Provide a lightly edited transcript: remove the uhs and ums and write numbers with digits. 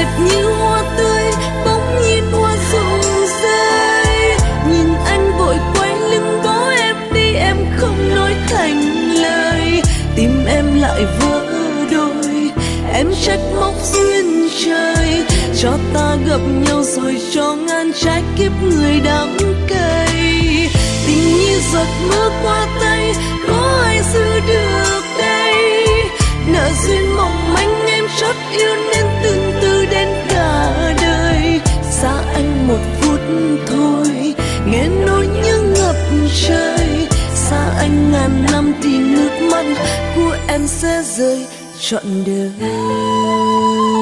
đẹp như hoa tươi bỗng nhiên hoa rụng rơi. Nhìn anh vội quay lưng bỏ em đi, em không nói thành lời. Tim em lại vỡ đôi, em trách móc duyên trời, cho ta gặp nhau rồi cho ngàn trái kiếp người đắng cay. Tình như giọt mưa qua tay, có ai giữ được đây? Nợ duyên mỏng manh em chót yêu nên từng từ đến cả đời. Xa anh một phút thôi, nghe nỗi nhớ ngập trời. Xa anh ngàn năm thì nước mắt của em sẽ rơi trọn đời.